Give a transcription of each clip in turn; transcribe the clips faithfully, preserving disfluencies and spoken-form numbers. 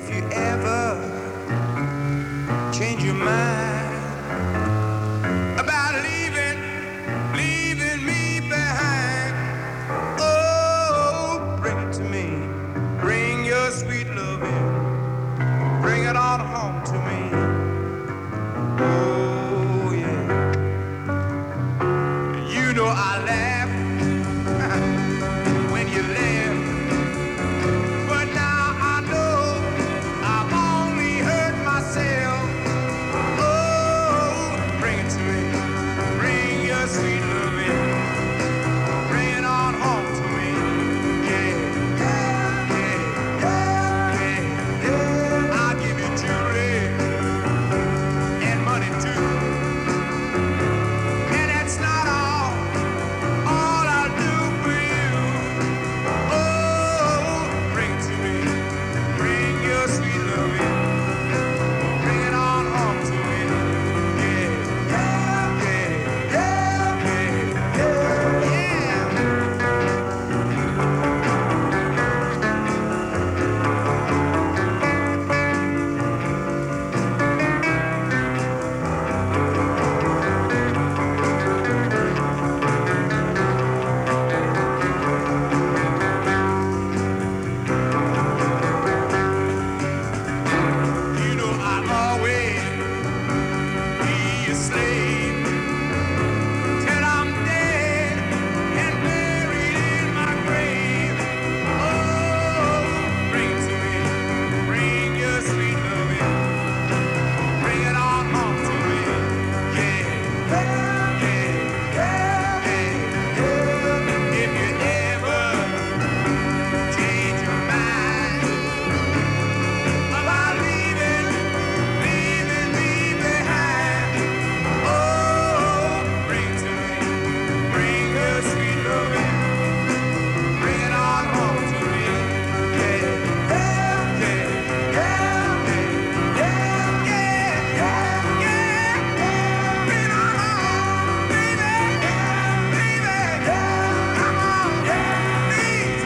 If you ever change your mind about leaving, leaving me behind, oh, bring it to me. Bring your sweet love in. Bring it on home to me. Oh, yeah. You know I laugh when you laugh. But now I know I've only hurt myself. Oh, bring it to me. Bring your sweet love in. Bring it on home to me. Yeah, yeah, yeah, yeah, yeah. I'll give you jewelry and money too. And that's not all. All I'll do for you. Oh, bring it to me. Bring your sweet love in. Bring it on home to me. Yeah, yeah, yeah, yeah, yeah, yeah. You know I'll always be a slave till I'm dead and buried in my grave. Oh, bring it to me. Bring your sweet love in. Bring it on home to me. Yeah, yeah, yeah, yeah, yeah. If you ever change your mind about leaving, leaving me behind, oh, bring it to me. Bring your sweet love in. Bring it on home to me. Yeah, yeah, yeah, yeah, yeah, yeah, yeah, yeah. Bring it on home, baby, baby. Come on, please.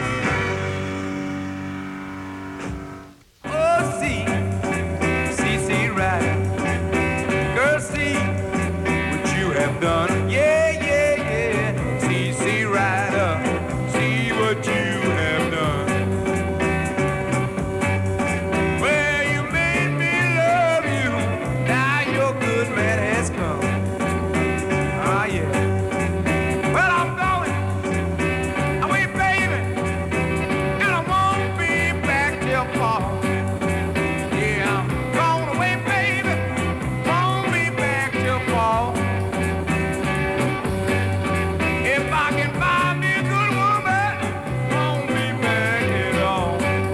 Oh, see, see, see, right. Girl, see what you have done. Yeah, yeah, yeah. See, see, right up. See what you have done. Well, you made me love you. Now your good man has come. Ah, yeah. Well, I'm going away, baby, and I won't be back till fall. Yeah, I'm going away, baby, won't be back till fall. If I can find me a good woman, won't be back at all.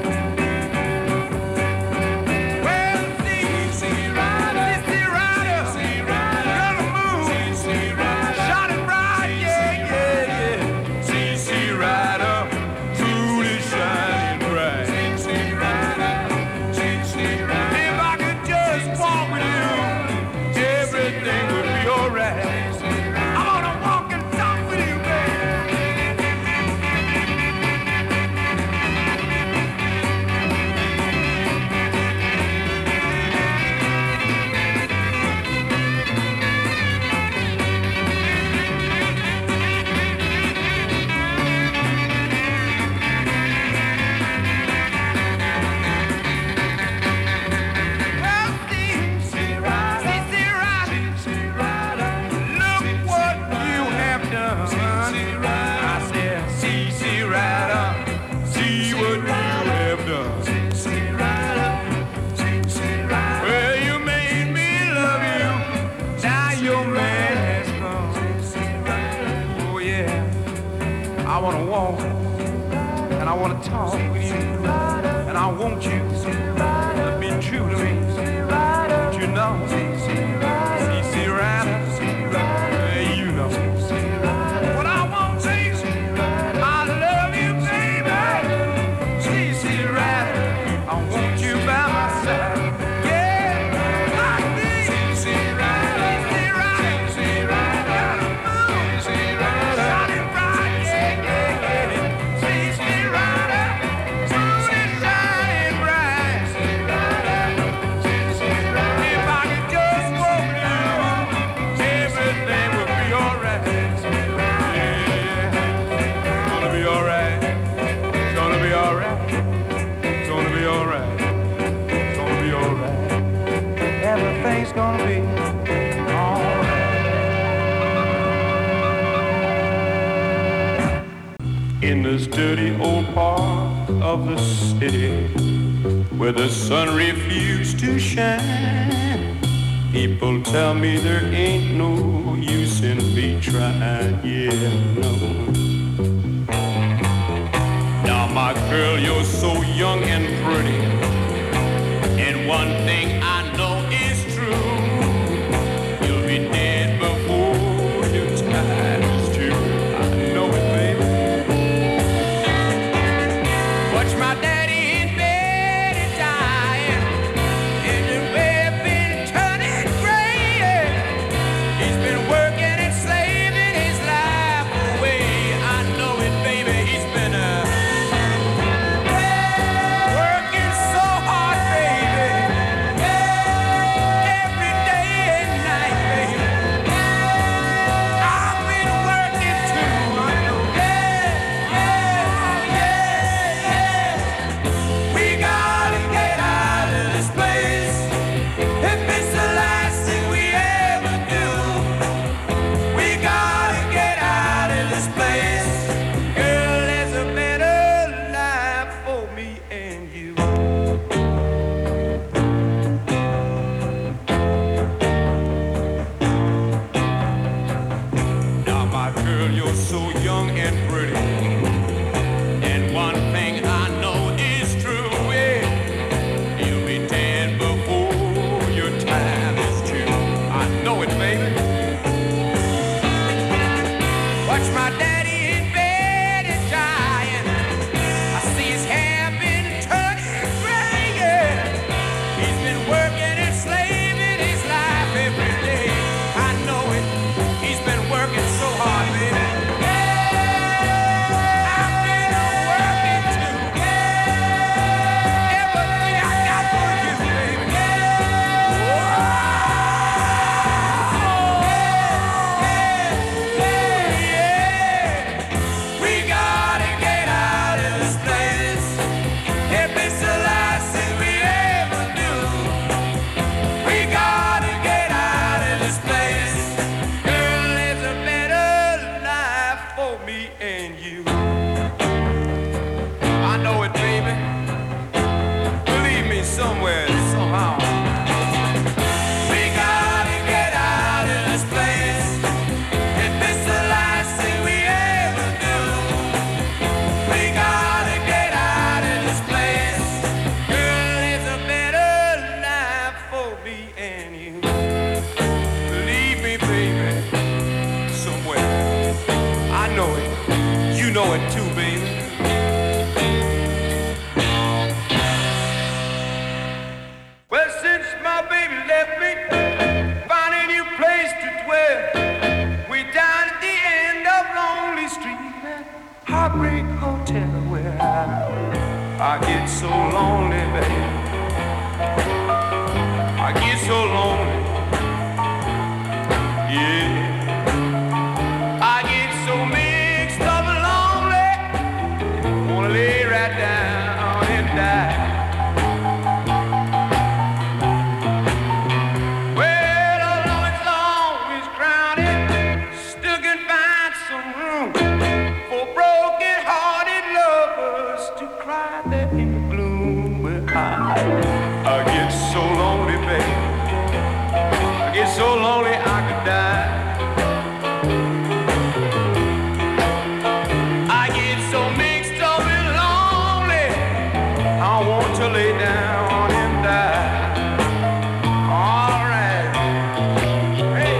Well, see, see, rider, see, rider, see, rider, gonna move, see, see, rider, shot it bright, yeah, yeah, yeah. See, see, rider, moon is shining bright. See, see, rider, see, see, rider. If I could just walk with you, everything would be alright. I wanna walk and talk with you, baby. Well, see, see, rider, see, see, rider, look what you have done. I said, see, see, rider, see what you have done. Well, you made me love you. Now your man has come. Oh yeah, I wanna walk and I wanna talk with you, and I want you to be true to me. Don't you know? See, see, rider, hey, you know what I want to say. I love you, baby. See, see, rider, I want you by my side. Yeah, I need. See, see, rider, see, rider, see, rider, gotta move. See, rider, shot it bright, yeah, yeah, yeah. See, see, rider, moon is shining bright. it's gonna be alright. In this dirty old part of the city where the sun refused to shine, people tell me there ain't no use in me trying, yeah, no. Now my girl, you're so young and pretty, and one thing I know is true, you'll be dead before your time is through. I know it, baby. Watch my daddy in bed and dying, and the web been turning gray. He's been working and slaving his life away. I know it, baby. He's been a working so hard, baby, every day and night, baby. I've been working too, I know. Yeah, yeah, yeah. We gotta get out of this place. If it's the last thing we ever do, we gotta get out of this place. Girl, there's a better life for me and you. Now, my girl, you're so young and pretty, and one thing I know is true, yeah, you'll be dead before your time is due. I know it, baby. Watch my daddy in bed and dying. I see his hair been turning gray, yeah. He's been working and slaving his life every day. I know it. He's been working so hard, baby. I've been working too. Everything I got for you, baby. Yeah. We gotta get out of this place. If it's the last thing we ever do, we gotta get out of this place. Girl, there's a better life for me and you. I know it, baby. Believe me, somewhere, somehow. We gotta get out of this place. If it's the last thing we ever do, we gotta get out of this place. Girl, there's a better life for me and you. Believe me, baby, somewhere. I know it. You know it too, baby. Well, since my baby left me, found a new place to dwell. We down at the end of Lonely Street, Heartbreak Hotel, where I, I get so lonely, baby. I get so lonely, yeah. I get so mixed up and lonely, wanna lay right down and die. Well, although it's always crowded, still can find some room for broken-hearted lovers to cry there in the gloom. But I, I get so lonely, baby. I get so lonely I could die. I get so mixed up and lonely, I want to lay down and die. All right. Hey.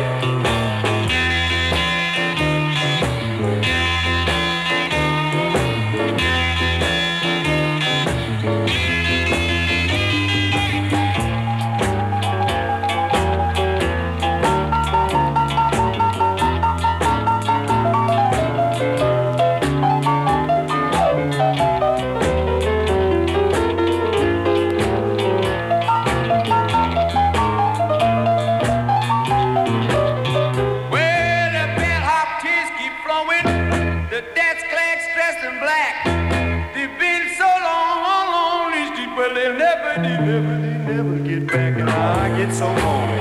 well, they'll never, they never, they never get back, and I get so lonely.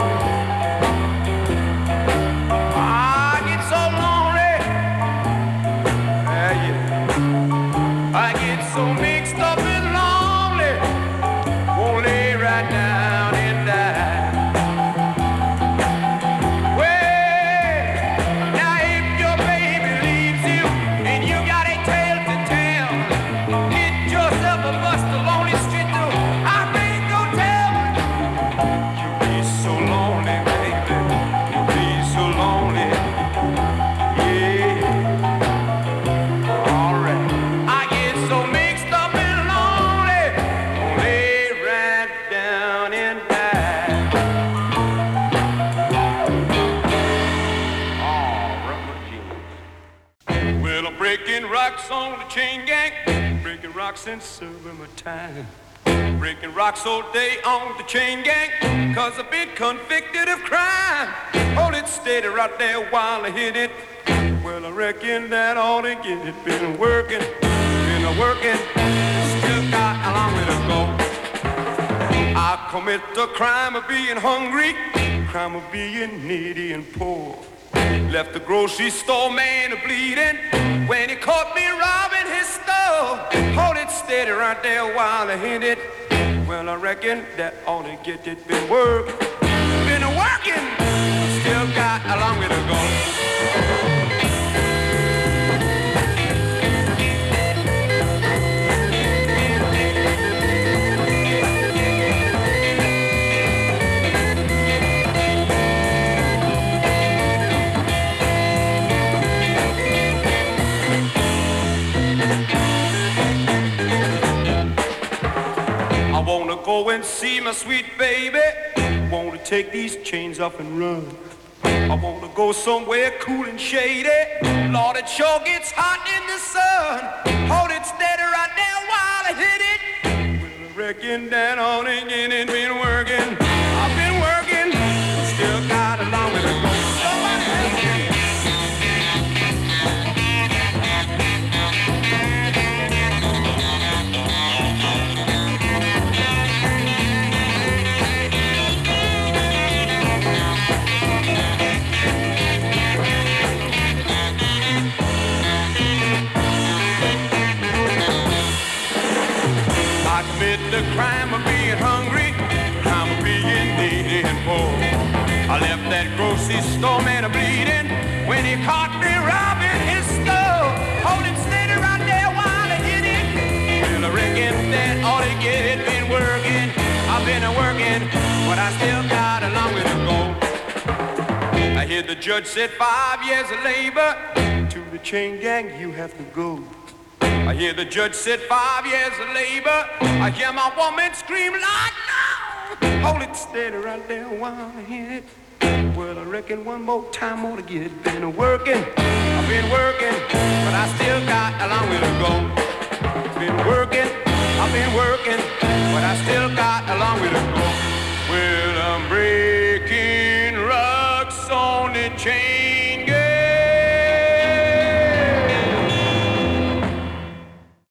I get so lonely. Yeah, yeah. I get so mixed up and lonely. Won't lay right down and die. Well, now if your baby leaves you and you got a tale to tell, get yourself a bus to Lonely Street to I ain't go tell. You'll be so lonely, baby. You'll be so lonely. Yeah. All right. I get so mixed up and lonely. Lay right down and die. Oh, rubber jeans. Well, I'm breaking rocks on the chain gang. Breaking rocks and serving my time. Breaking rocks all day on the chain gang, cause I've been convicted of crime. Hold it steady right there while I hit it. Well, I reckon that ought to get it. Been working, been a working, still got a long way to go. I commit the crime of being hungry, crime of being needy and poor. Left the grocery store man bleeding when he caught me robbing his store. Hold it steady right there while I hit it. Well, I reckon that ought to get it. Been work, been working, still got a long way to go. I wanna go and see my sweet baby. Wanna take these chains off and run. I wanna go somewhere cool and shady. Lord, it sure gets hot in the sun. Hold it steady right there while I hit it. Well, I reckon that on again it been working. I've been working, still got a long way to go. Somebody help me. The crime of being hungry, crime of being needy and poor. I left that grocery store man bleeding when he caught me robbing his store. Hold it steady right there while I hit it. Well, I reckon that ought to get it. Been working, I've been working, but I still got a long way to go. I hear the judge said five years of labor. To the chain gang you have to go. I hear the judge said five years of labor. I hear my woman scream like no. Hold it steady right there while I hit it. Well, I reckon one more time ought to get it. Been working, I've been working, but I still got a long way to go. Been working, I've been working, but I still got a long way to go.